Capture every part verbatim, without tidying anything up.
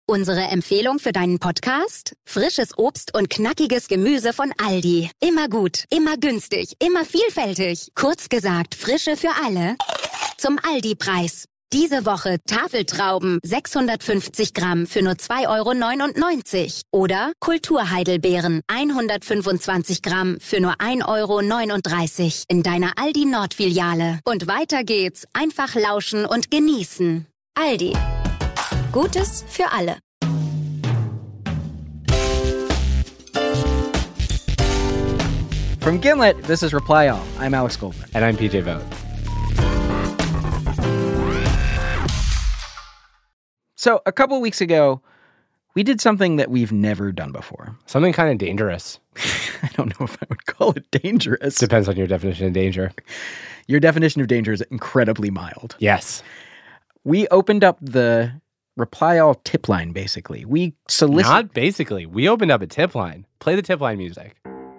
Unsere Empfehlung für deinen Podcast? Frisches Obst und knackiges Gemüse von Aldi. Immer gut, immer günstig, immer vielfältig. Kurz gesagt, Frische für alle. Zum Aldi-Preis. Diese Woche Tafeltrauben sechshundertfünfzig Gramm für nur zwei Euro neunundneunzig. Oder Kulturheidelbeeren hundertfünfundzwanzig Gramm für nur ein Euro neununddreißig in deiner Aldi Nord-Filiale. Und weiter geht's. Einfach lauschen und genießen. Aldi. Gutes für alle. From Gimlet, this is Reply All. I'm Alex Goldman. And I'm P J Vogt. So a couple weeks ago, we did something that we've never done before. Something kind of dangerous. I don't know if I would call it dangerous. Depends on your definition of danger. Your definition of danger is incredibly mild. Yes. We opened up the Reply All tip line, basically. We solicit... Not basically. We opened up a tip line. Play the tip line music.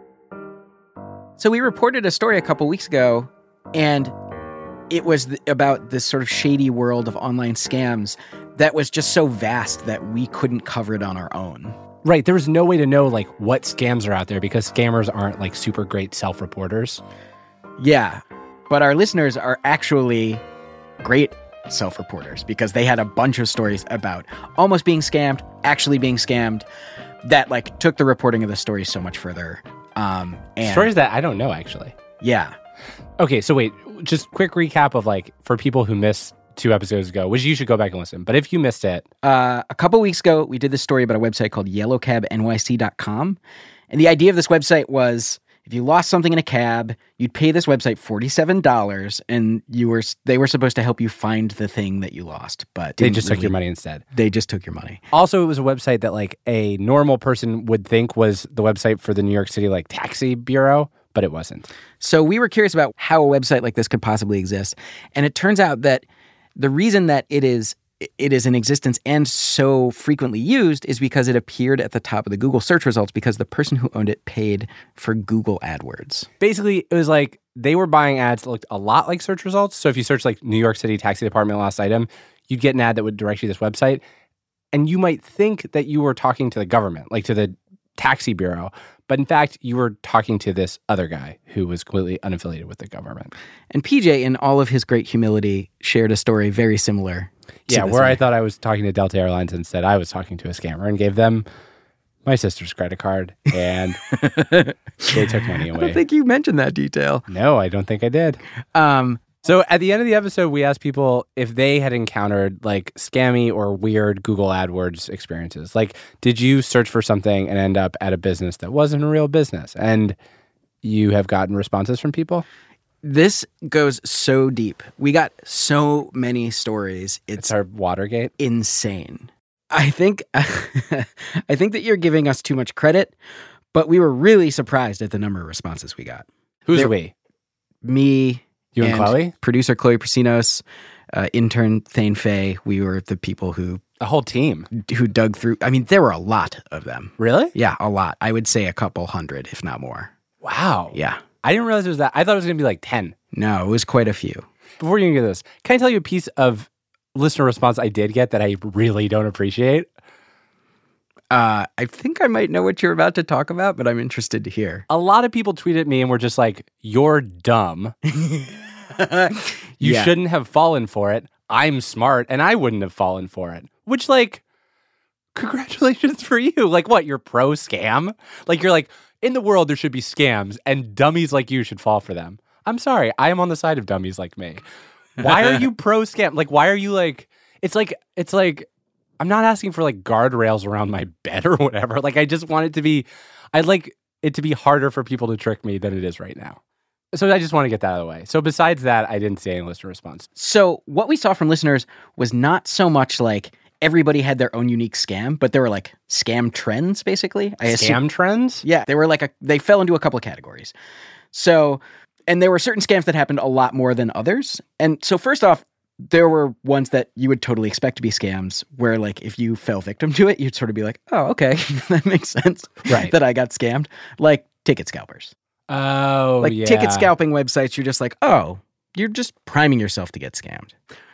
So we reported a story a couple weeks ago, and it was th- about this sort of shady world of online scams that was just so vast that we couldn't cover it on our own. Right. There was no way to know, like, what scams are out there because scammers aren't, like, super great self-reporters. Yeah. But our listeners are actually great self-reporters because they had a bunch of stories about almost being scammed, actually being scammed, that, like, took the reporting of the story so much further. Um, and Stories that I don't know, actually. Yeah. Okay, so wait, just quick recap of, like, for people who missed two episodes ago, which you should go back and listen. But if you missed it... Uh, a couple weeks ago, we did this story about a website called yellow cab N Y C dot com. And the idea of this website was if you lost something in a cab, you'd pay this website forty-seven dollars, and you were they were supposed to help you find the thing that you lost. But They just really, took your money instead. They just took your money. Also, it was a website that, like, a normal person would think was the website for the New York City, like, taxi bureau, but it wasn't. So we were curious about how a website like this could possibly exist. And it turns out that the reason that it is it is in existence and so frequently used is because it appeared at the top of the Google search results because the person who owned it paid for Google AdWords. Basically, it was like they were buying ads that looked a lot like search results. So if you search like New York City taxi department lost item, you'd get an ad that would direct you to this website. And you might think that you were talking to the government, like to the taxi bureau. But in fact, you were talking to this other guy who was completely unaffiliated with the government. And P J, in all of his great humility, shared a story very similar. Yeah, where I thought I was talking to Delta Airlines. Instead, I was talking to a scammer and gave them my sister's credit card, and they took money away. I don't think you mentioned that detail. No, I don't think I did. Um, so at the end of the episode, we asked people if they had encountered like scammy or weird Google AdWords experiences. Like, did you search for something and end up at a business that wasn't a real business? And you have gotten responses from people? This goes so deep. We got so many stories. It's, It's our Watergate. Insane. I think I think that you're giving us too much credit, but we were really surprised at the number of responses we got. Who's there, we? Me, you and, and Chloe, producer Chloe Prasinos, uh, intern Thane Fay. We were the people who the whole team who dug through. I mean, there were a lot of them. Really? Yeah, a lot. I would say a couple hundred, if not more. Wow. Yeah. I didn't realize it was that. I thought it was going to be like ten. No, it was quite a few. Before you get this, can I tell you a piece of listener response I did get that I really don't appreciate? Uh, I think I might know what you're about to talk about, but I'm interested to hear. A lot of people tweeted me and were just like, you're dumb. You yeah. shouldn't have fallen for it. I'm smart, and I wouldn't have fallen for it. Which, like, congratulations for you. Like, what, you're pro-scam? Like, you're like, in the world, there should be scams, and dummies like you should fall for them. I'm sorry. I am on the side of dummies like me. Why are you pro-scam? Like, why are you, like... It's like... It's like... I'm not asking for, like, guardrails around my bed or whatever. Like, I just want it to be... I'd like it to be harder for people to trick me than it is right now. So I just want to get that out of the way. So besides that, I didn't see any listener response. So what we saw from listeners was not so much, like... Everybody had their own unique scam, but there were like scam trends, basically. I scam assume. trends? Yeah, they were like a, they fell into a couple of categories. So, and there were certain scams that happened a lot more than others. And so first off, there were ones that you would totally expect to be scams where like if you fell victim to it, you'd sort of be like, oh, okay, that makes sense right. that I got scammed. Like ticket scalpers. Oh, like yeah. ticket scalping websites, you're just like, oh, you're just priming yourself to get scammed.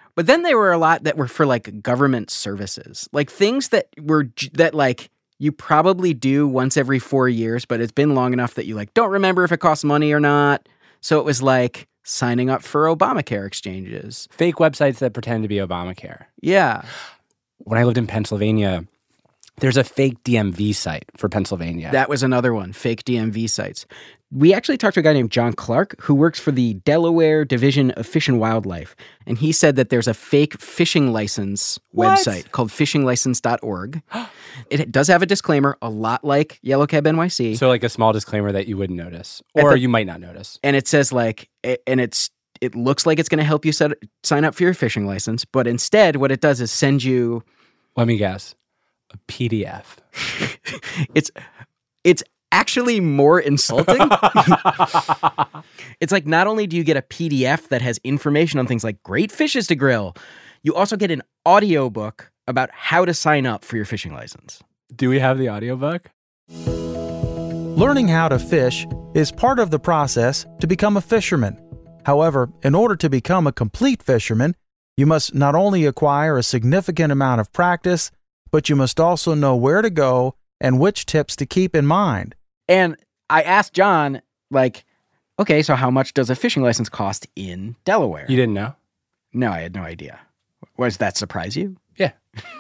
But then there were a lot that were for like government services, like things that were that like you probably do once every four years, but it's been long enough that you like don't remember if it costs money or not. So it was like signing up for Obamacare exchanges. Fake websites that pretend to be Obamacare. Yeah. When I lived in Pennsylvania, there's a fake D M V site for Pennsylvania. That was another one, fake D M V sites. We actually talked to a guy named John Clark who works for the Delaware Division of Fish and Wildlife, and he said that there's a fake fishing license What? website called fishing license dot org. It does have a disclaimer, a lot like Yellow Cab N Y C. So like a small disclaimer that you wouldn't notice, or the- you might not notice. And it says like, and it's it looks like it's going to help you set, sign up for your fishing license, but instead what it does is send you... Let me guess. A P D F. it's it's actually more insulting. It's like not only do you get a P D F that has information on things like great fishes to grill, you also get an audiobook about how to sign up for your fishing license. Do we have the audiobook? Learning how to fish is part of the process to become a fisherman. However, in order to become a complete fisherman, you must not only acquire a significant amount of practice, but you must also know where to go and which tips to keep in mind. And I asked John, like, okay, so how much does a fishing license cost in Delaware? You didn't know? No, I had no idea. Was that surprise you? Yeah.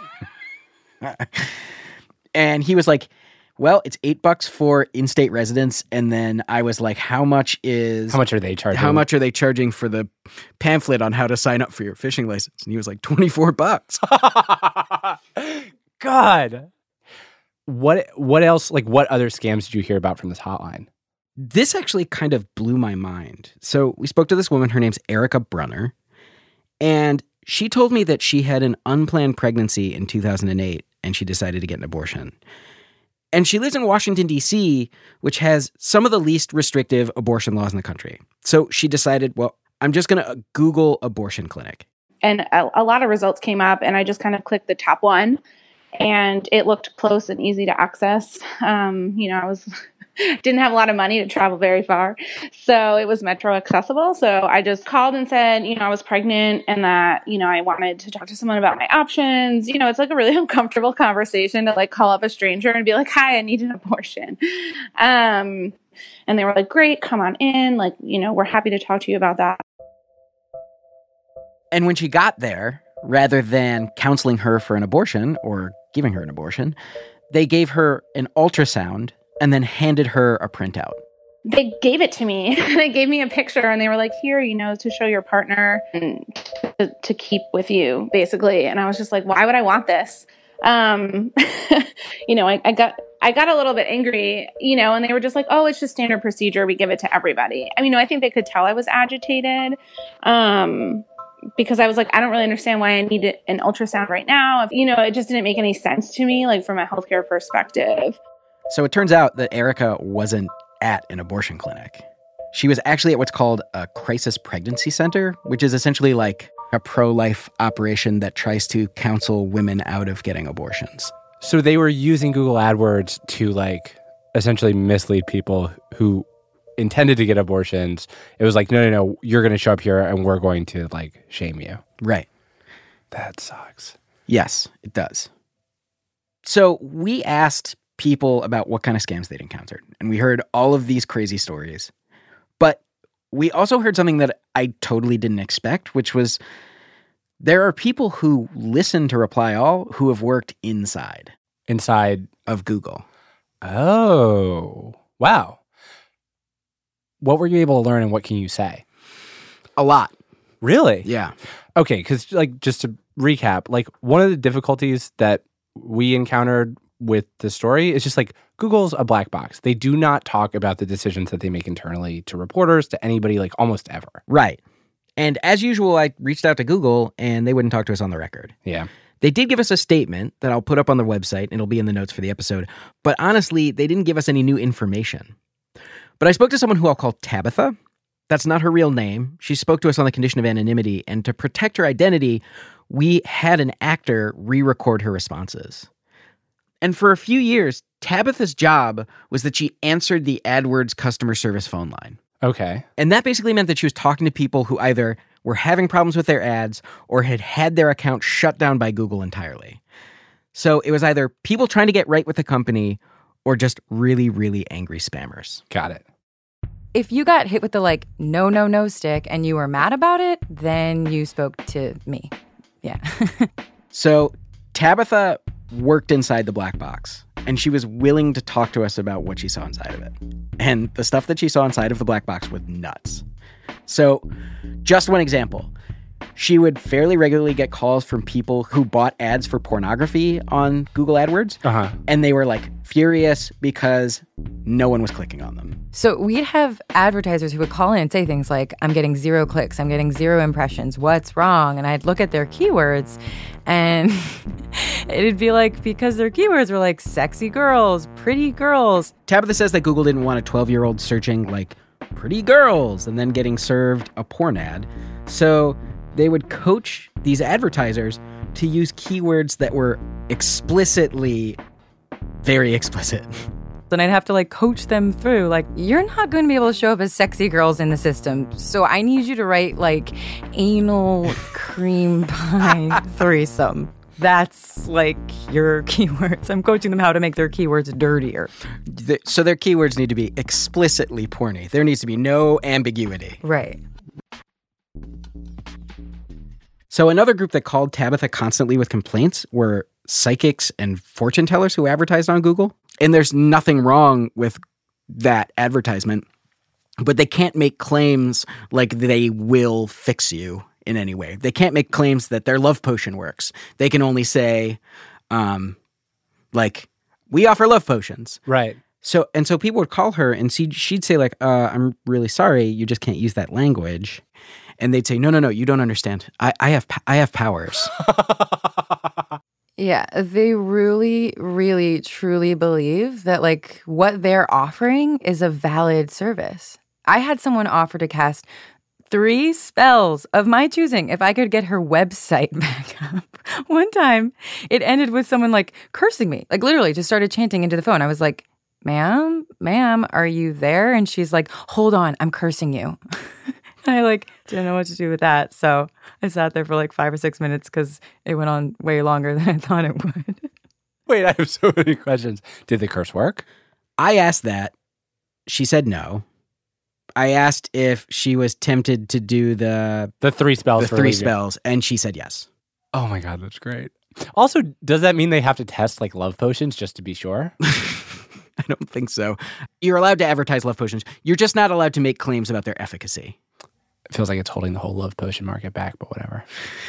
And he was like, well, it's eight bucks for in-state residents. And then I was like, how much is... How much are they charging? How much are they charging for the pamphlet on how to sign up for your fishing license? And he was like, twenty-four bucks. God. What what else, like what other scams did you hear about from this hotline? This actually kind of blew my mind. So we spoke to this woman. Her name's Erica Brunner. And she told me that she had an unplanned pregnancy in two thousand eight and she decided to get an abortion. And she lives in Washington, D C, which has some of the least restrictive abortion laws in the country. So she decided, well, I'm just going to Google abortion clinic. And a, a lot of results came up, and I just kind of clicked the top one, and it looked close and easy to access. Um, you know, I was didn't have a lot of money to travel very far, so it was metro accessible. So I just called and said, you know, I was pregnant and that, you know, I wanted to talk to someone about my options. You know, it's like a really uncomfortable conversation to like call up a stranger and be like, hi, I need an abortion. Um, and they were like, great, come on in. Like, you know, we're happy to talk to you about that. And when she got there, rather than counseling her for an abortion or giving her an abortion, they gave her an ultrasound and then handed her a printout. They gave it to me. They gave me a picture and they were like, here, you know, to show your partner and to, to keep with you, basically. And I was just like, why would I want this? Um, you know, I, I got I got a little bit angry, you know, and they were just like, oh, it's just standard procedure. We give it to everybody. I mean, I think they could tell I was agitated. Um because I was like, I don't really understand why I need an ultrasound right now. You know, it just didn't make any sense to me, like from a healthcare perspective. So it turns out that Erica wasn't at an abortion clinic. She was actually at what's called a crisis pregnancy center, which is essentially like a pro-life operation that tries to counsel women out of getting abortions. So they were using Google AdWords to like essentially mislead people who intended to get abortions. It was like, no, no, no, you're going to show up here and we're going to like shame you. Right. That sucks. Yes, it does. So we asked people about what kind of scams they'd encountered, and we heard all of these crazy stories. But we also heard something that I totally didn't expect, which was there are people who listen to Reply All who have worked inside. Inside of Google. Oh, wow. What were you able to learn and what can you say? A lot. Really? Yeah. Okay, because like just to recap, like one of the difficulties that we encountered with the story is just like Google's a black box. They do not talk about the decisions that they make internally to reporters, to anybody, like almost ever. Right. And as usual, I reached out to Google and they wouldn't talk to us on the record. Yeah. They did give us a statement that I'll put up on the website and it'll be in the notes for the episode. But honestly, they didn't give us any new information. But I spoke to someone who I'll call Tabitha. That's not her real name. She spoke to us on the condition of anonymity, and to protect her identity, we had an actor re-record her responses. And for a few years, Tabitha's job was that she answered the AdWords customer service phone line. Okay. And that basically meant that she was talking to people who either were having problems with their ads or had had their account shut down by Google entirely. So it was either people trying to get right with the company or just really, really angry spammers. Got it. If you got hit with the like, no, no, no stick and you were mad about it, then you spoke to me. Yeah. So Tabitha worked inside the black box, and she was willing to talk to us about what she saw inside of it. And the stuff that she saw inside of the black box was nuts. So just one example. She would fairly regularly get calls from people who bought ads for pornography on Google AdWords. Uh-huh. And they were like furious because no one was clicking on them. So we'd have advertisers who would call in and say things like, I'm getting zero clicks, I'm getting zero impressions, what's wrong? And I'd look at their keywords and it'd be like, because their keywords were like sexy girls, pretty girls. Tabitha says that Google didn't want a twelve-year-old searching like pretty girls and then getting served a porn ad. So they would coach these advertisers to use keywords that were explicitly very explicit. Then I'd have to like coach them through, like, you're not going to be able to show up as sexy girls in the system. So I need you to write like anal cream pie threesome. That's like your keywords. I'm coaching them how to make their keywords dirtier. The, so their keywords need to be explicitly porny. There needs to be no ambiguity. Right. So another group that called Tabitha constantly with complaints were psychics and fortune tellers who advertised on Google. And there's nothing wrong with that advertisement, but they can't make claims like they will fix you in any way. They can't make claims that their love potion works. They can only say, um, like, we offer love potions. Right. So, and so people would call her and she'd, she'd say like, uh, I'm really sorry, you just can't use that language. And they'd say, no, no, no, you don't understand. I, I have I have powers. Yeah, they really, really, truly believe that like what they're offering is a valid service. I had someone offer to cast three spells of my choosing if I could get her website back up. One time, it ended with someone like cursing me, like literally just started chanting into the phone. I was like, ma'am, ma'am, are you there? And she's like, hold on, I'm cursing you. I like didn't know what to do with that. So I sat there for like five or six minutes because it went on way longer than I thought it would. Wait, I have so many questions. Did the curse work? I asked that. She said no. I asked if she was tempted to do the The three spells. the for three Legion. spells, and she said yes. Oh my God, that's great. Also, does that mean they have to test like love potions just to be sure? I don't think so. You're allowed to advertise love potions. You're just not allowed to make claims about their efficacy. It feels like it's holding the whole love potion market back, but whatever.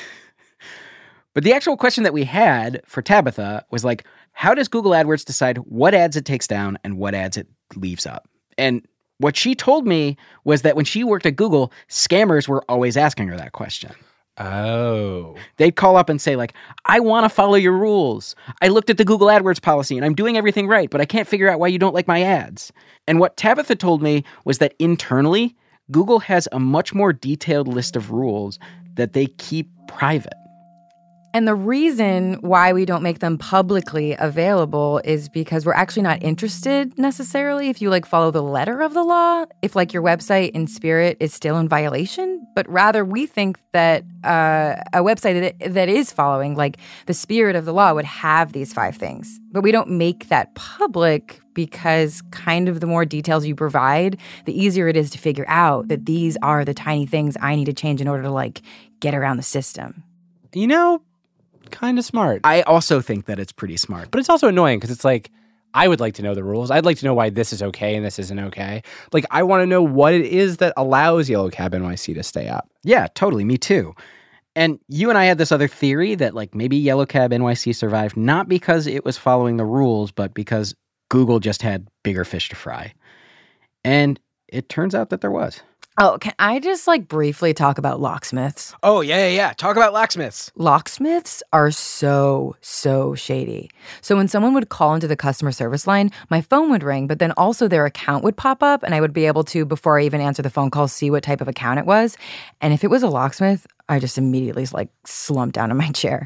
But the actual question that we had for Tabitha was like, how does Google AdWords decide what ads it takes down and what ads it leaves up? And what she told me was that when she worked at Google, scammers were always asking her that question. Oh. They'd call up and say like, I want to follow your rules. I looked at the Google AdWords policy and I'm doing everything right, but I can't figure out why you don't like my ads. And what Tabitha told me was that internally, Google has a much more detailed list of rules that they keep private. And the reason why we don't make them publicly available is because we're actually not interested necessarily if you like follow the letter of the law, if like your website in spirit is still in violation, but rather we think that uh, a website that, that is following like the spirit of the law would have these five things. But we don't make that public because kind of the more details you provide, the easier it is to figure out that these are the tiny things I need to change in order to like get around the system. You know, kind of smart. I also think that it's pretty smart. But it's also annoying because it's like, I would like to know the rules. I'd like to know why this is okay and this isn't okay. Like, I want to know what it is that allows Yellow Cab N Y C to stay up. Yeah, totally. Me too. And you and I had this other theory that like maybe Yellow Cab N Y C survived not because it was following the rules, but because Google just had bigger fish to fry. And it turns out that there was. Oh, can I just like briefly talk about locksmiths? Oh, yeah, yeah, yeah. Talk about locksmiths. Locksmiths are so, so shady. So when someone would call into the customer service line, my phone would ring, but then also their account would pop up and I would be able to, before I even answer the phone call, see what type of account it was. And if it was a locksmith, I just immediately like slumped down in my chair.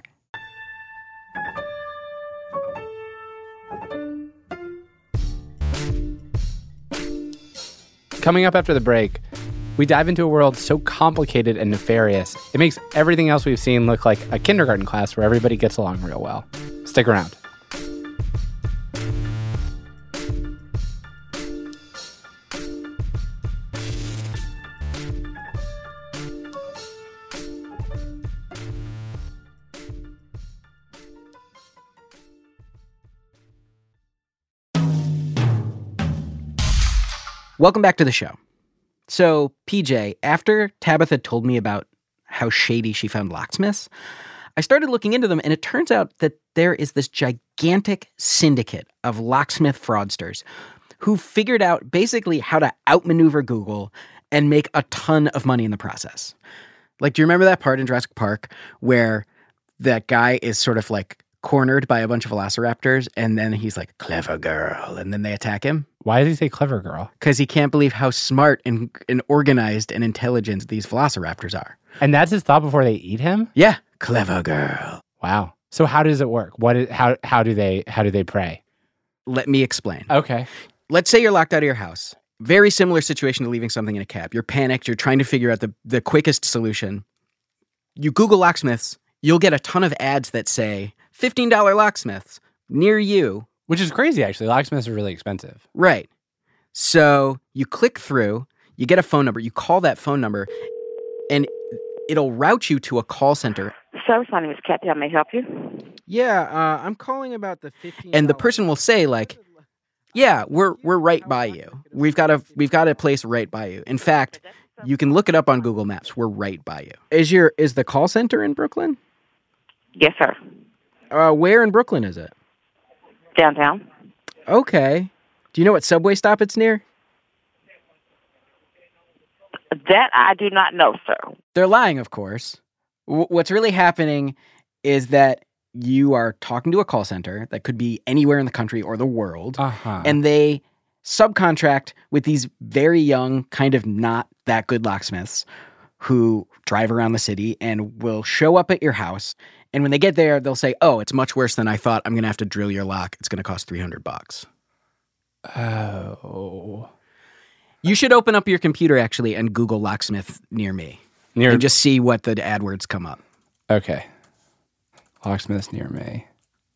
Coming up after the break, We dive into a world so complicated and nefarious, it makes everything else we've seen look like a kindergarten class where everybody gets along real well. Stick around. Welcome back to the show. So, P J, after Tabitha told me about how shady she found locksmiths, I started looking into them, and it turns out that there is this gigantic syndicate of locksmith fraudsters who figured out basically how to outmaneuver Google and make a ton of money in the process. Like, do you remember that part in Jurassic Park where that guy is sort of like cornered by a bunch of velociraptors, and then he's like, clever girl, and then they attack him? Why does he say clever girl? Because he can't believe how smart and, and organized and intelligent these velociraptors are. And that's his thought before they eat him? Yeah, clever girl. Wow. So how does it work? What is, how how do they how do they prey? Let me explain. Okay. Let's say you're locked out of your house. Very similar situation to leaving something in a cab. You're panicked. You're trying to figure out the, the quickest solution. You Google locksmiths. You'll get a ton of ads that say fifteen dollars locksmiths near you. Which is crazy, actually. Locksmiths are really expensive. Right. So you click through, you get a phone number, you call that phone number, and it'll route you to a call center. Service, my name is Kathy. How may I help you? Yeah, uh, I'm calling about the fifteen dollars. And the person will say, like, yeah, we're we're right by you. We've got a we've got a place right by you. In fact, you can look it up on Google Maps. We're right by you. Is your is the call center in Brooklyn? Yes, sir. Uh, where in Brooklyn is it? Downtown. Okay. Do you know what subway stop it's near? That I do not know, sir. They're lying, of course. W- what's really happening is that you are talking to a call center that could be anywhere in the country or the world, Uh-huh. and they subcontract with these very young, kind of not that good locksmiths who drive around the city and will show up at your house. And when they get there, they'll say, oh, it's much worse than I thought. I'm going to have to drill your lock. It's going to cost three hundred bucks. Oh. You should open up your computer, actually, and Google locksmith near me. Near and just see what the AdWords come up. Okay. Locksmiths near me.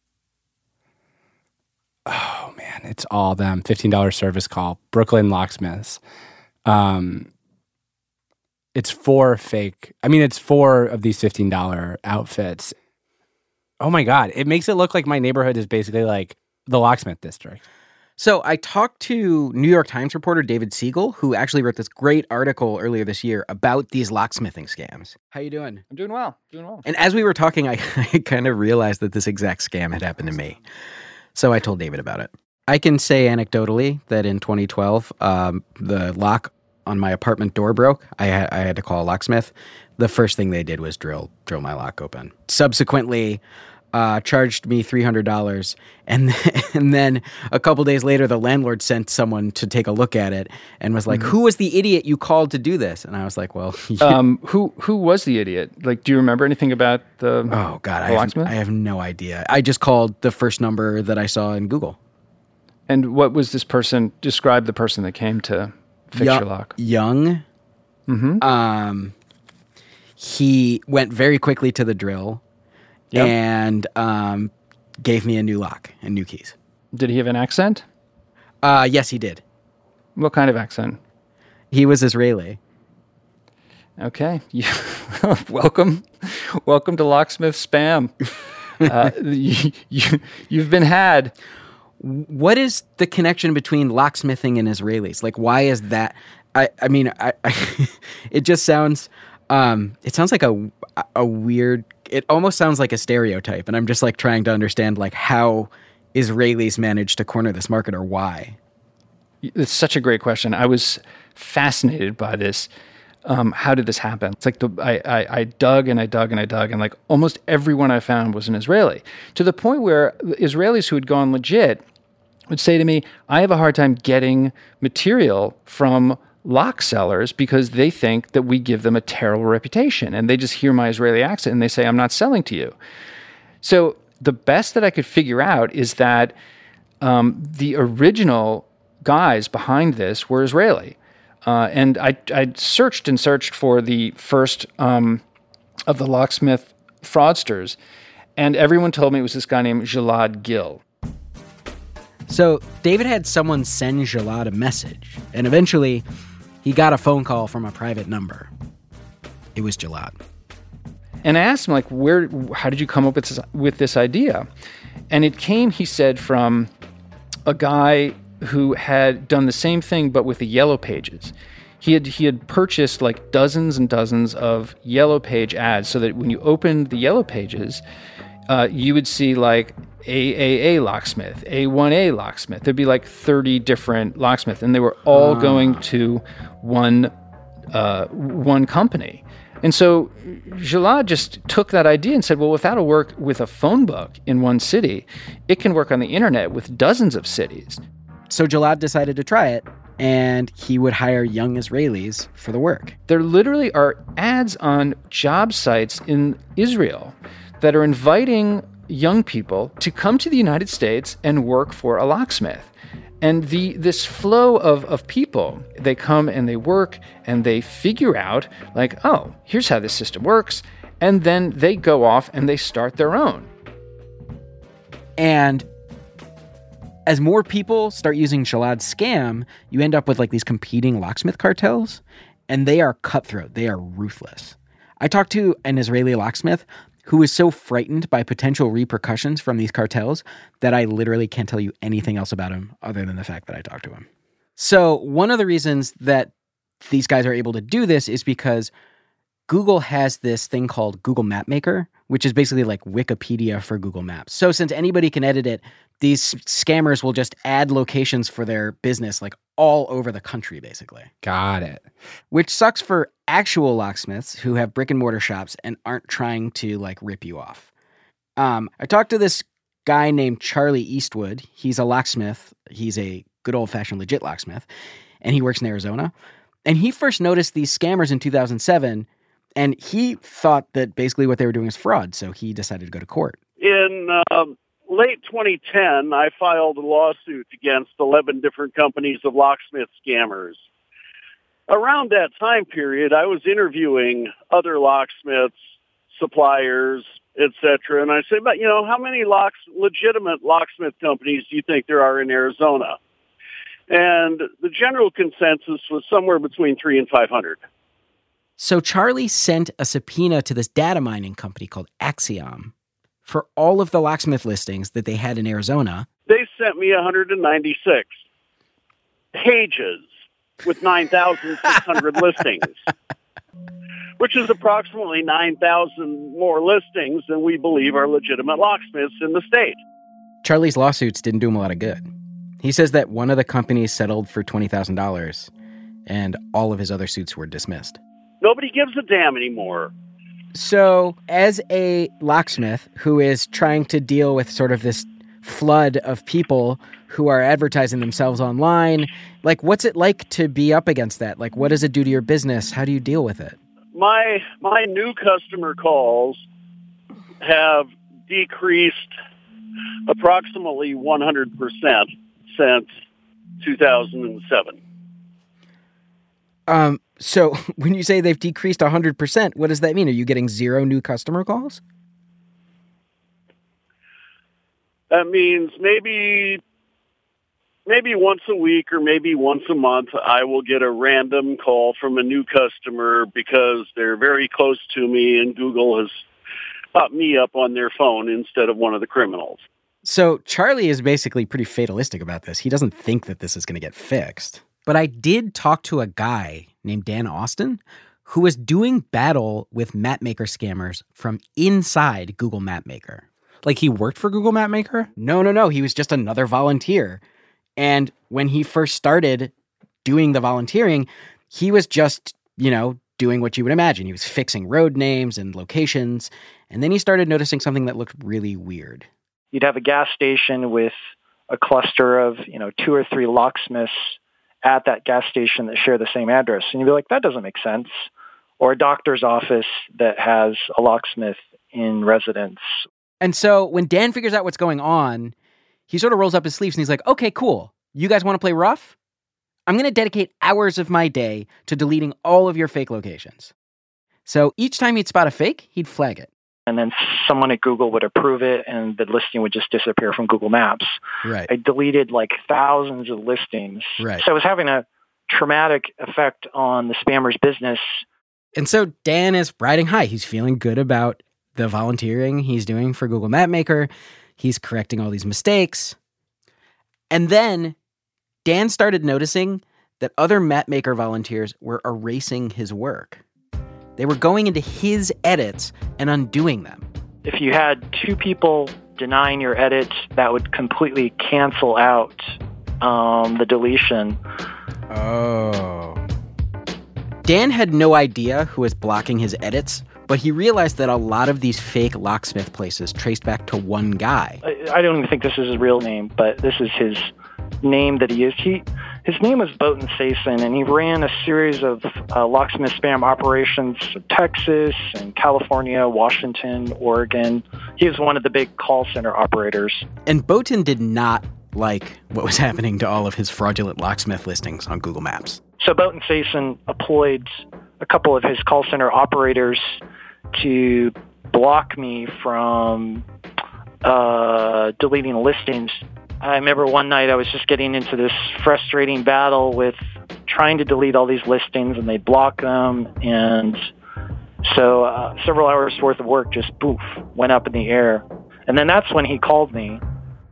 Oh, man. It's all them. fifteen dollars service call. Brooklyn locksmiths. Um, it's four fake. I mean, it's four of these fifteen dollars outfits. Oh, my God. It makes it look like my neighborhood is basically like the locksmith district. So I talked to New York Times reporter David Siegel, who actually wrote this great article earlier this year about these locksmithing scams. How you doing? I'm doing well, doing well. And as we were talking, I, I kind of realized that this exact scam had happened to me. So I told David about it. I can say anecdotally that in twenty twelve, um, the lock on my apartment door broke. I, ha- I had to call a locksmith. The first thing they did was drill drill my lock open. Subsequently, Uh, charged me three hundred dollars, and then, and then a couple days later, the landlord sent someone to take a look at it and was like, mm-hmm. "Who was the idiot you called to do this?" And I was like, "Well, you- um, who who was the idiot? Like, do you remember anything about the oh god, the I have, I have no idea. I just called the first number that I saw in Google." And what was this person? Describe the person that came to fix Yo- your lock. Young. Mm-hmm. Um, he went very quickly to the drill. Yep. And um, gave me a new lock and new keys. Did he have an accent? Uh, yes, he did. What kind of accent? He was Israeli. Okay. welcome. Welcome to Locksmith Spam. uh, you, you, you've been had. What is the connection between locksmithing and Israelis? Like, why is that? I, I mean, I, I it just sounds... Um, it sounds like a a weird. It almost sounds like a stereotype, and I'm just like trying to understand like how Israelis manage to corner this market or why. It's such a great question. I was fascinated by this. Um, how did this happen? It's like the I, I I dug and I dug and I dug, and like almost everyone I found was an Israeli, to the point where Israelis who had gone legit would say to me, "I have a hard time getting material from lock sellers because they think that we give them a terrible reputation, and they just hear my Israeli accent and they say, I'm not selling to you." So the best that I could figure out is that um, the original guys behind this were Israeli. Uh, and I, I searched and searched for the first um, of the locksmith fraudsters, and everyone told me it was this guy named Gilad Gil. So David had someone send Gilad a message, and eventually he got a phone call from a private number. It was Gilad. And I asked him, like, where, how did you come up with this, with this idea? And it came, he said, from a guy who had done the same thing, but with the Yellow Pages. He had he had purchased like dozens and dozens of Yellow Page ads, so that when you opened the Yellow Pages, uh, you would see like A A A locksmith, A one A locksmith. There'd be like thirty different locksmiths, and they were all ah. going to one uh, one company. And so Gilad just took that idea and said, well, if that'll work with a phone book in one city, it can work on the internet with dozens of cities. So Gilad decided to try it, and he would hire young Israelis for the work. There literally are ads on job sites in Israel that are inviting young people to come to the United States and work for a locksmith. And the this flow of, of people, they come and they work and they figure out, like, oh, here's how this system works. And then they go off and they start their own. And as more people start using Gilad's scam, you end up with like these competing locksmith cartels, and they are cutthroat. They are ruthless. I talked to an Israeli locksmith who was so frightened by potential repercussions from these cartels that I literally can't tell you anything else about him other than the fact that I talked to him. So one of the reasons that these guys are able to do this is because Google has this thing called Google Map Maker, which is basically like Wikipedia for Google Maps. So since anybody can edit it, these scammers will just add locations for their business like all over the country, basically. Got it. Which sucks for actual locksmiths who have brick and mortar shops and aren't trying to like rip you off. Um, I talked to this guy named Charlie Eastwood. He's a locksmith. He's a good old-fashioned legit locksmith, and he works in Arizona. And he first noticed these scammers in two thousand seven, and he thought that basically what they were doing is fraud, so he decided to go to court. In uh, late twenty ten, I filed a lawsuit against eleven different companies of locksmith scammers. Around that time period, I was interviewing other locksmiths, suppliers, et cetera, and I said, but, you know, how many locks, legitimate locksmith companies do you think there are in Arizona? And the general consensus was somewhere between three and five hundred. So Charlie sent a subpoena to this data mining company called Axiom for all of the locksmith listings that they had in Arizona. They sent me one hundred ninety-six pages with nine thousand six hundred listings, which is approximately nine thousand more listings than we believe are legitimate locksmiths in the state. Charlie's lawsuits didn't do him a lot of good. He says that one of the companies settled for twenty thousand dollars, and all of his other suits were dismissed. Nobody gives a damn anymore. So, as a locksmith who is trying to deal with sort of this flood of people who are advertising themselves online, like, what's it like to be up against that? Like, what does it do to your business? How do you deal with it? My my new customer calls have decreased approximately one hundred percent since two thousand seven. Um, so when you say they've decreased one hundred percent, what does that mean? Are you getting zero new customer calls? That means maybe maybe once a week or maybe once a month, I will get a random call from a new customer because they're very close to me and Google has popped me up on their phone instead of one of the criminals. So Charlie is basically pretty fatalistic about this. He doesn't think that this is going to get fixed. But I did talk to a guy named Dan Austin who was doing battle with mapmaker scammers from inside Google Mapmaker. Like he worked for Google Mapmaker? No, no, no. He was just another volunteer. And when he first started doing the volunteering, he was just, you know, doing what you would imagine. He was fixing road names and locations. And then he started noticing something that looked really weird. You'd have a gas station with a cluster of, you know, two or three locksmiths at that gas station that share the same address. And you'd be like, that doesn't make sense. Or a doctor's office that has a locksmith in residence. And so when Dan figures out what's going on, he sort of rolls up his sleeves and he's like, okay, cool. You guys want to play rough? I'm going to dedicate hours of my day to deleting all of your fake locations. So each time he'd spot a fake, he'd flag it. And then someone at Google would approve it, and the listing would just disappear from Google Maps. Right. I deleted like thousands of listings. Right. So it was having a traumatic effect on the spammer's business. And so Dan is riding high. He's feeling good about the volunteering he's doing for Google Map Maker. He's correcting all these mistakes. And then Dan started noticing that other mapmaker volunteers were erasing his work. They were going into his edits and undoing them. If you had two people denying your edits, that would completely cancel out um, the deletion. Oh. Dan had no idea who was blocking his edits, but he realized that a lot of these fake locksmith places traced back to one guy. I, I don't even think this is his real name, but this is his name that he used. He, his name was Boaton Sason, and he ran a series of uh, locksmith spam operations in Texas and California, Washington, Oregon. He was one of the big call center operators. And Boaton did not like what was happening to all of his fraudulent locksmith listings on Google Maps. So Boaton Sason employed a couple of his call center operators to block me from uh, deleting listings. I remember one night I was just getting into this frustrating battle with trying to delete all these listings, and they'd block them. And so uh, several hours worth of work just poof, went up in the air. And then that's when he called me.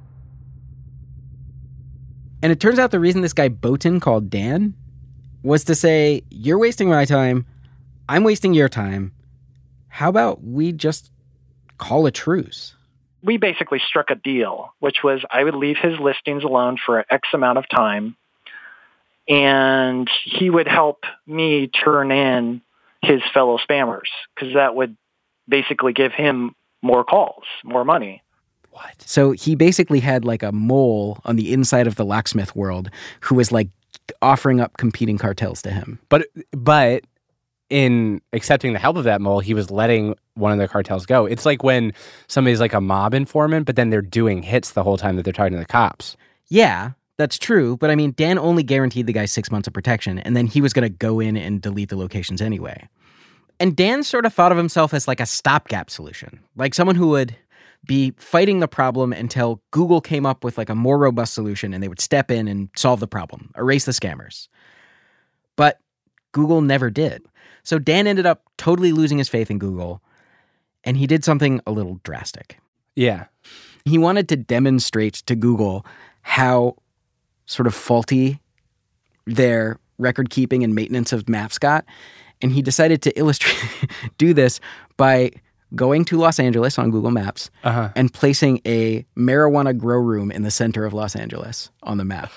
And it turns out the reason this guy Boaton called Dan was to say, you're wasting my time, I'm wasting your time. How about we just call a truce? We basically struck a deal, which was I would leave his listings alone for X amount of time, and he would help me turn in his fellow spammers, because that would basically give him more calls, more money. What? So he basically had like a mole on the inside of the locksmith world who was like offering up competing cartels to him. But but in accepting the help of that mole, he was letting one of the cartels go. It's like when somebody's like a mob informant, but then they're doing hits the whole time that they're talking to the cops. Yeah, that's true. But I mean, Dan only guaranteed the guy six months of protection, and then he was going to go in and delete the locations anyway. And Dan sort of thought of himself as like a stopgap solution, like someone who would be fighting the problem until Google came up with like a more robust solution, and they would step in and solve the problem, erase the scammers. But Google never did. So Dan ended up totally losing his faith in Google, and he did something a little drastic. Yeah. He wanted to demonstrate to Google how sort of faulty their record keeping and maintenance of maps got, and he decided to illustrate, do this by going to Los Angeles on Google Maps uh-huh. and placing a marijuana grow room in the center of Los Angeles on the map.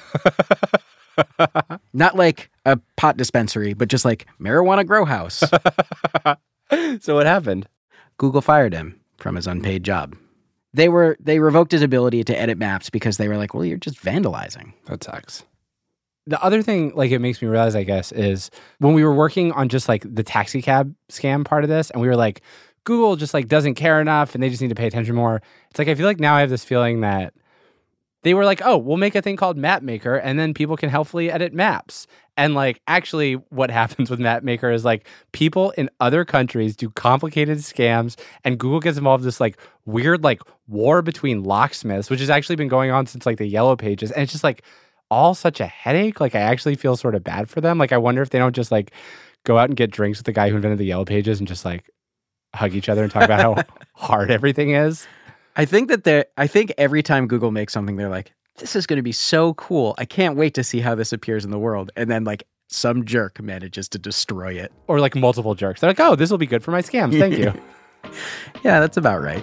Not like a pot dispensary, but just like marijuana grow house. So what happened? Google fired him from his unpaid job. They were they revoked his ability to edit maps because they were like, well, you're just vandalizing. That sucks. The other thing, like, it makes me realize, I guess, is when we were working on just like the taxi cab scam part of this, and we were like, Google just like doesn't care enough and they just need to pay attention more. It's like, I feel like now I have this feeling that they were like, oh, we'll make a thing called Map Maker, and then people can helpfully edit maps. And like, actually what happens with Map Maker is like people in other countries do complicated scams, and Google gets involved in this like weird like war between locksmiths, which has actually been going on since like the Yellow Pages. And it's just like all such a headache. Like, I actually feel sort of bad for them. Like, I wonder if they don't just like go out and get drinks with the guy who invented the Yellow Pages and just like hug each other and talk about how hard everything is. I think that they're, I think every time Google makes something, they're like, this is going to be so cool. I can't wait to see how this appears in the world. And then like some jerk manages to destroy it. Or like multiple jerks. They're like, oh, this will be good for my scams. Thank you. Yeah, that's about right.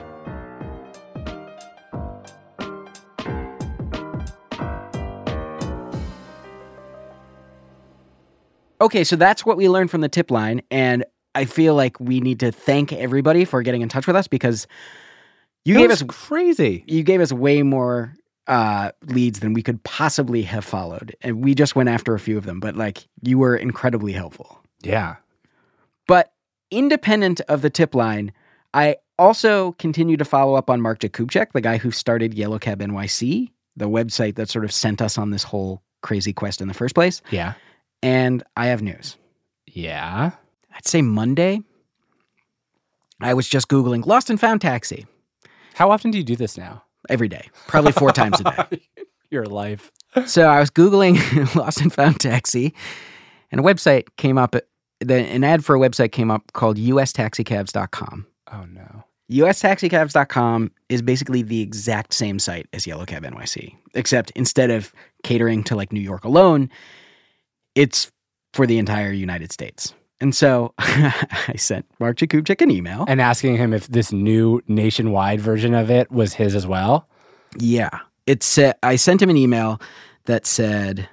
Okay, so that's what we learned from the tip line. And I feel like we need to thank everybody for getting in touch with us, because you that gave was us crazy. You gave us way more uh, leads than we could possibly have followed. And we just went after a few of them, but like, you were incredibly helpful. Yeah. But independent of the tip line, I also continue to follow up on Mark Jakubczak, the guy who started Yellow Cab N Y C, the website that sort of sent us on this whole crazy quest in the first place. Yeah. And I have news. Yeah. I'd say Monday. I was just Googling Lost and Found Taxi. How often do you do this now? Every day. Probably four times a day. Your life. So I was Googling Lost and Found Taxi, and a website came up. The, an ad for a website came up called U S taxi cabs dot com. Oh, no. U S taxi cabs dot com is basically the exact same site as Yellow Cab N Y C, except instead of catering to like New York alone, it's for the entire United States. And so I sent Mark Jakubczyk an email. And asking him if this new nationwide version of it was his as well? Yeah. It said, I sent him an email that said...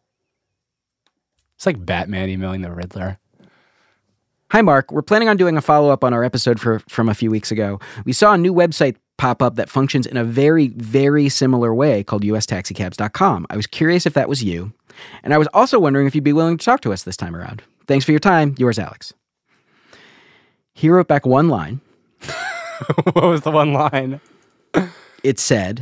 It's like Batman emailing the Riddler. Hi, Mark. We're planning on doing a follow-up on our episode for, from a few weeks ago. We saw a new website pop up that functions in a very, very similar way called U S taxi cabs dot com. I was curious if that was you. And I was also wondering if you'd be willing to talk to us this time around. Thanks for your time. Yours, Alex. He wrote back one line. What was the one line? It said,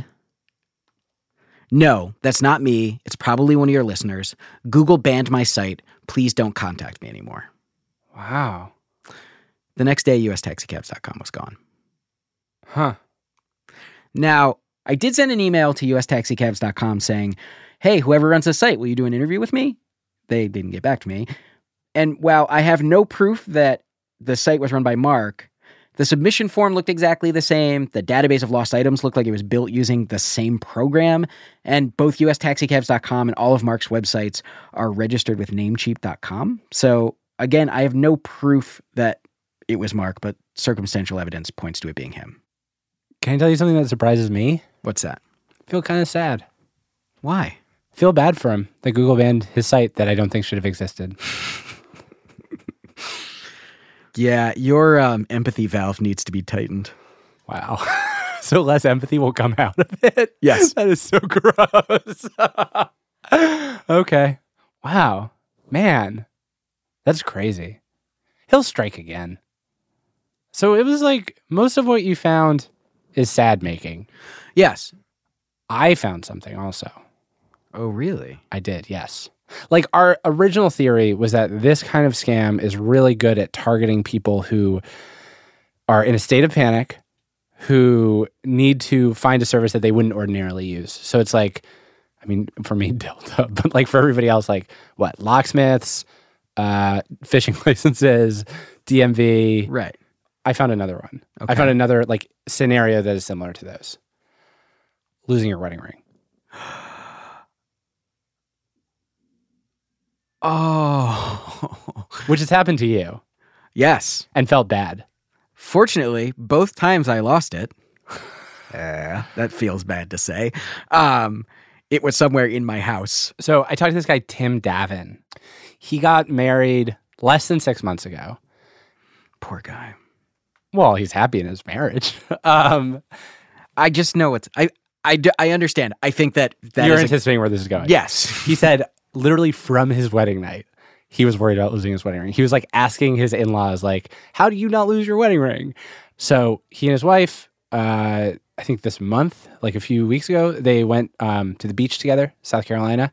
no, that's not me. It's probably one of your listeners. Google banned my site. Please don't contact me anymore. Wow. The next day, U S taxi cabs dot com was gone. Huh. Now, I did send an email to U S taxi cabs dot com saying, hey, whoever runs the site, will you do an interview with me? They didn't get back to me. And while I have no proof that the site was run by Mark, the submission form looked exactly the same. The database of lost items looked like it was built using the same program. And both U S taxi cabs dot com and all of Mark's websites are registered with namecheap dot com. So again, I have no proof that it was Mark, but circumstantial evidence points to it being him. Can I tell you something that surprises me? What's that? I feel kind of sad. Why? I feel bad for him that Google banned his site that I don't think should have existed. Yeah, your um, empathy valve needs to be tightened. Wow. So less empathy will come out of it? Yes. That is so gross. Okay. Wow. Man. That's crazy. He'll strike again. So it was like most of what you found is sad making. Yes. I found something also. Oh, really? I did, yes. Like our original theory was that this kind of scam is really good at targeting people who are in a state of panic, who need to find a service that they wouldn't ordinarily use. So it's like, I mean, for me, Delta, but like for everybody else, like what? Locksmiths, uh, fishing licenses, D M V. Right. I found another one. Okay. I found another like scenario that is similar to those. Losing your wedding ring. Oh. Which has happened to you. Yes. And felt bad. Fortunately, both times I lost it. uh, that feels bad to say. Um, it was somewhere in my house. So I talked to this guy, Tim Davin. He got married less than six months ago. Poor guy. Well, he's happy in his marriage. um, I just know it's... I, I, I understand. I think that... that You're is anticipating a, where this is going. Yes. He said... Literally from his wedding night, he was worried about losing his wedding ring. He was like asking his in-laws, like, how do you not lose your wedding ring? So he and his wife, uh, I think this month, like a few weeks ago, they went um, to the beach together, South Carolina.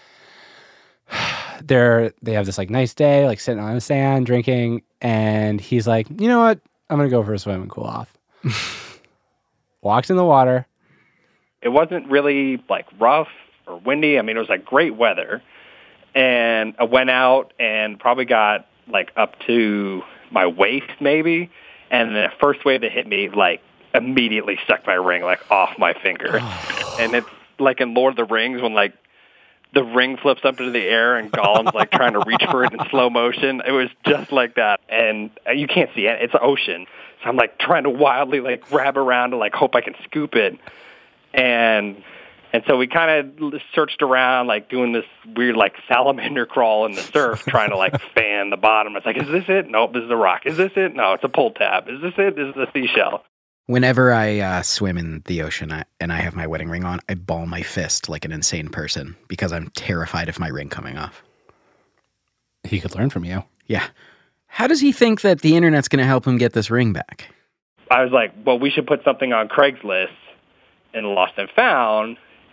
They're, they have this like nice day, like sitting on the sand, drinking. And he's like, you know what? I'm going to go for a swim and cool off. Walked in the water. It wasn't really like rough or windy. I mean, it was like great weather. And I went out and probably got like up to my waist maybe. And the first wave that hit me, like immediately sucked my ring like off my finger. And it's like in Lord of the Rings when like the ring flips up into the air and Gollum's like trying to reach for it in slow motion. It was just like that. And you can't see it. It's an ocean. So I'm like trying to wildly like grab around to like hope I can scoop it. And And so we kind of searched around, like doing this weird, like salamander crawl in the surf, trying to like fan the bottom. It's like, is this it? Nope, this is a rock. Is this it? No, it's a pull tab. Is this it? This is a seashell. Whenever I uh, swim in the ocean I, and I have my wedding ring on, I ball my fist like an insane person because I'm terrified of my ring coming off. He could learn from you. Yeah. How does he think that the internet's going to help him get this ring back? I was like, well, we should put something on Craigslist and Lost and Found.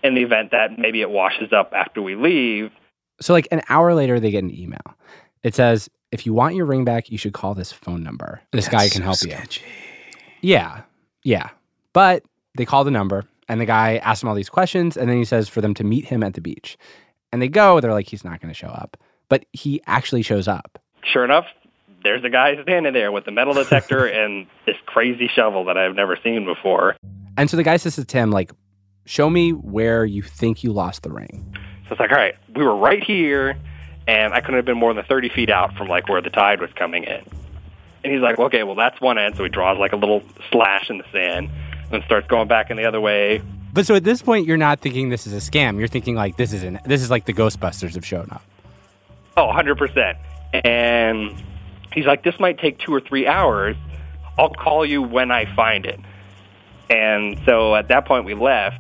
in the event that maybe it washes up after we leave. So like an hour later, they get an email. It says, if you want your ring back, you should call this phone number. This That's guy can so help sketchy. you. Yeah, yeah. But they call the number, and the guy asks them all these questions, and then he says for them to meet him at the beach. And they go, they're like, he's not going to show up. But he actually shows up. Sure enough, there's a guy standing there with a metal detector and this crazy shovel that I've never seen before. And so the guy says to Tim, like, show me where you think you lost the ring. So it's like, all right, we were right here, and I couldn't have been more than thirty feet out from, like, where the tide was coming in. And he's like, okay, well, that's one end. So he draws, like, a little slash in the sand and then starts going back in the other way. But so at this point, you're not thinking this is a scam. You're thinking, like, this is an, this is like the Ghostbusters have shown up. Oh, one hundred percent. And he's like, this might take two or three hours. I'll call you when I find it. And so at that point, we left,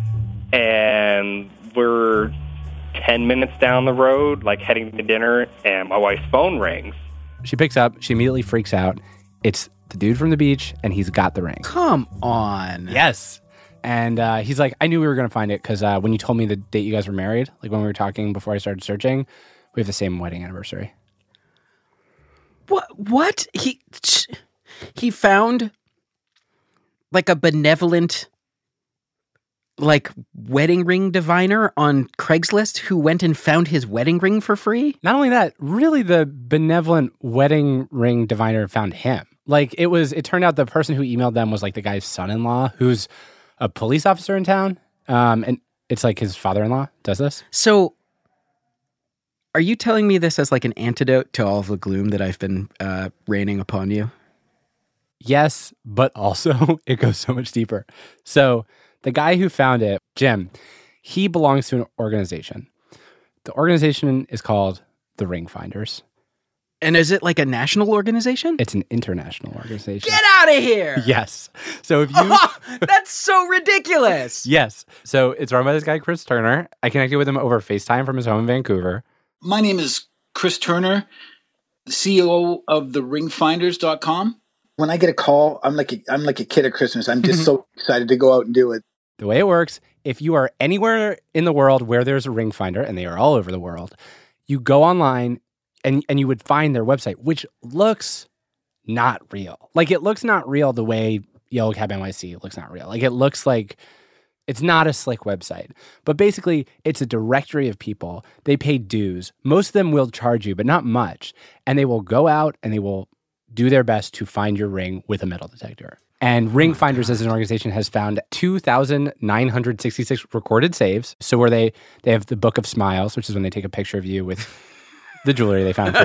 and we're ten minutes down the road, like heading to dinner, and my wife's phone rings. She picks up. She immediately freaks out. It's the dude from the beach, and he's got the ring. Come on. Yes. And uh, he's like, I knew we were going to find it because uh, when you told me the date you guys were married, like when we were talking before I started searching, we have the same wedding anniversary. What? What? He he found like a benevolent like wedding ring diviner on Craigslist who went and found his wedding ring for free? Not only that, really the benevolent wedding ring diviner found him. Like it was, it turned out the person who emailed them was like the guy's son-in-law who's a police officer in town. Um, and it's like his father-in-law does this. So are you telling me this as like an antidote to all of the gloom that I've been uh, raining upon you? Yes, but also it goes so much deeper. So the guy who found it, Jim, he belongs to an organization. The organization is called the Ring Finders. And is it like a national organization? It's an international organization. Get out of here! Yes. So if you... Oh, that's so ridiculous! Yes. So it's run by this guy, Chris Turner. I connected with him over FaceTime from his home in Vancouver. My name is Chris Turner, C E O of the ring finders dot com. When I get a call, I'm like a, I'm like a kid at Christmas. I'm just so excited to go out and do it. The way it works, if you are anywhere in the world where there's a ring finder, and they are all over the world, you go online and, and you would find their website, which looks not real. Like it looks not real the way Yellow Cab N Y C looks not real. Like it looks like it's not a slick website. But basically, it's a directory of people. They pay dues. Most of them will charge you, but not much. And they will go out and they will do their best to find your ring with a metal detector. And Ring Finders as an organization has found two thousand nine hundred sixty-six recorded saves. So where they, they have the Book of Smiles, which is when they take a picture of you with the jewelry they found for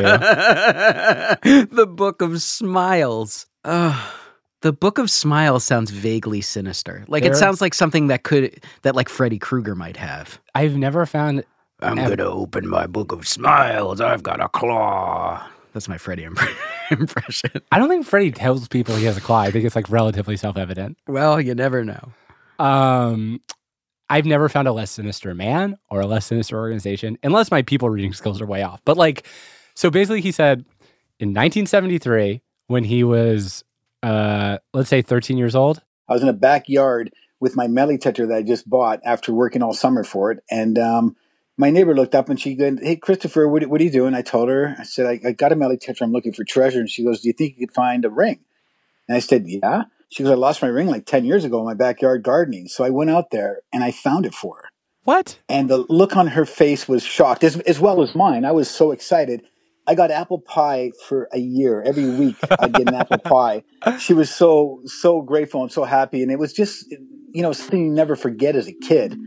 you. The Book of Smiles. Ugh. The Book of Smiles sounds vaguely sinister. Like there, it sounds like something that could, that like Freddy Krueger might have. I've never found... I'm going to open my Book of Smiles. I've got a claw. That's my Freddy imp- impression. I don't think Freddy tells people he has a claw. I think it's like relatively self-evident. Well, you never know. Um, I've never found a less sinister man or a less sinister organization, unless my people reading skills are way off. But like, so basically he said in nineteen seventy-three, when he was, uh, let's say thirteen years old. I was in a backyard with my metal detector that I just bought after working all summer for it. And, um, my neighbor looked up and she goes, "Hey, Christopher, what, what are you doing?" I told her, I said, I, I got a metal detector. I'm looking for treasure. And she goes, "Do you think you could find a ring?" And I said, "Yeah." She goes, "I lost my ring like ten years ago in my backyard gardening." So I went out there and I found it for her. What? And the look on her face was shocked, as, as well as mine. I was so excited. I got apple pie for a year. Every week I'd get an apple pie. She was so, so grateful and so happy. And it was just, you know, something you never forget as a kid.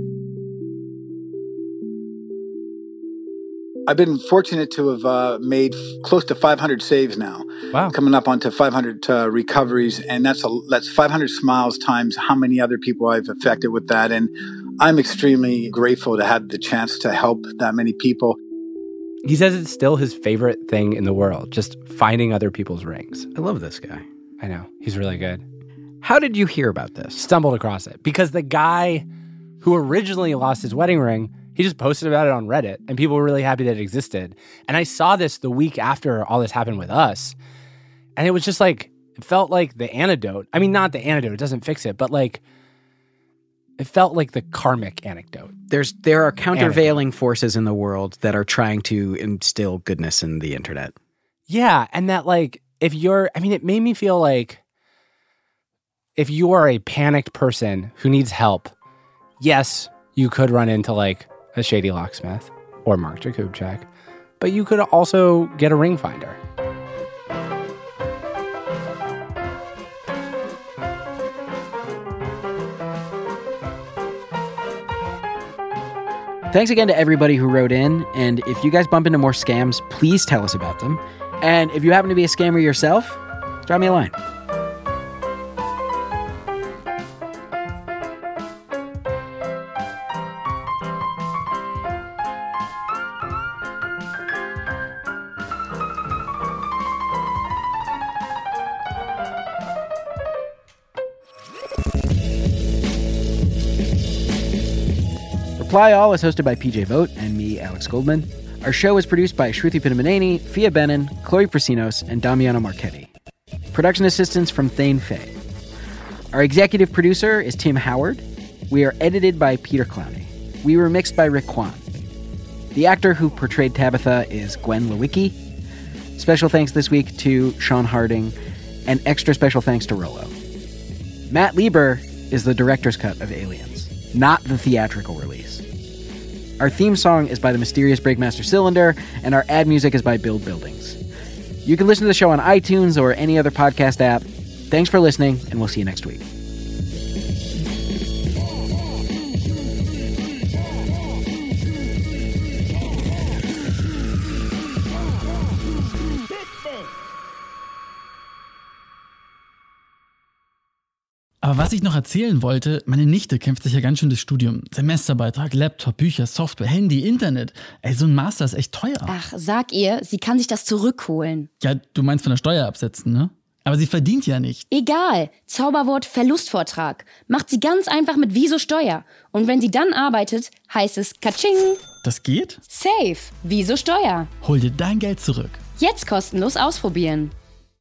I've been fortunate to have uh, made close to five hundred saves now. Wow. Coming up onto five hundred uh, recoveries. And that's a, that's five hundred smiles times how many other people I've affected with that. And I'm extremely grateful to have the chance to help that many people. He says it's still his favorite thing in the world, just finding other people's rings. I love this guy. I know. He's really good. How did you hear about this? Stumbled across it. Because the guy who originally lost his wedding ring, he just posted about it on Reddit, and people were really happy that it existed. And I saw this the week after all this happened with us, and it was just like, it felt like the antidote. I mean, not the antidote, it doesn't fix it, but like it felt like the karmic anecdote. There's there are countervailing anecdote. forces in the world that are trying to instill goodness in the internet. Yeah, and that like if you're, I mean, it made me feel like if you are a panicked person who needs help, yes, you could run into like a shady locksmith or Mark Jakubczak, but you could also get a ring finder. Thanks again to everybody who wrote in, and if you guys bump into more scams, please tell us about them. And if you happen to be a scammer yourself, drop me a line. Reply All is hosted by P J Vogt and me, Alex Goldman. Our show is produced by Shruti Pinamaneni, Fia Benin, Chloe Prasinos, and Damiano Marchetti. Production assistance from Thane Fay. Our executive producer is Tim Howard. We are edited by Peter Clowney. We were mixed by Rick Kwan. The actor who portrayed Tabitha is Gwen Lewicki. Special thanks this week to Sean Harding, and extra special thanks to Rollo. Matt Lieber is the director's cut of Aliens, not the theatrical release. Our theme song is by the mysterious Breakmaster Cylinder, and our ad music is by Build Buildings. You can listen to the show on iTunes or any other podcast app. Thanks for listening, and we'll see you next week. Aber was ich noch erzählen wollte, meine Nichte kämpft sich ja ganz schön das Studium. Semesterbeitrag, Laptop, Bücher, Software, Handy, Internet. Ey, so ein Master ist echt teuer. Ach, sag ihr, sie kann sich das zurückholen. Ja, du meinst von der Steuer absetzen, ne? Aber sie verdient ja nicht. Egal. Zauberwort Verlustvortrag. Macht sie ganz einfach mit Wieso Steuer. Und wenn sie dann arbeitet, heißt es Katsching. Das geht? Safe. Wieso Steuer. Hol dir dein Geld zurück. Jetzt kostenlos ausprobieren.